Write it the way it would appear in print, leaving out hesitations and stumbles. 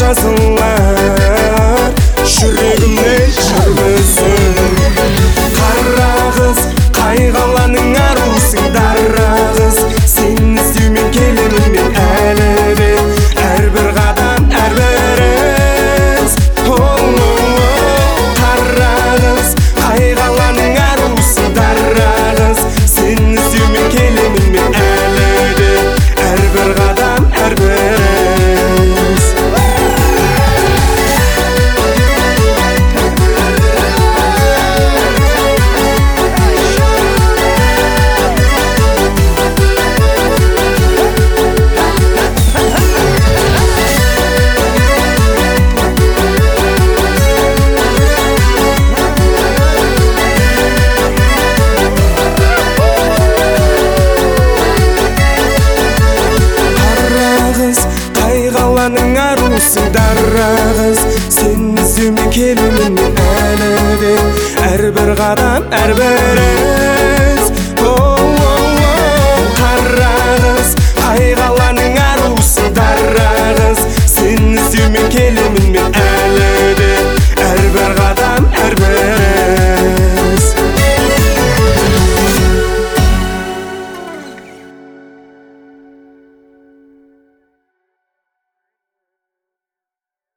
жазылар жүрегімнен жүрмісің. Қара қыз, қай қаланың арусың? Дара қыз, сені іздеумен келемін мен әлі де. Әрбір қадам әрбір із. Қара қыз, қай қаланың арусың? Дара қыз, сені іздеумен келемін мен әлі де. Әрбір қадам әрбір із. Арусың? Дара қыз, сені іздеумен келемін мен әлі де. Әрбір қадам әрбір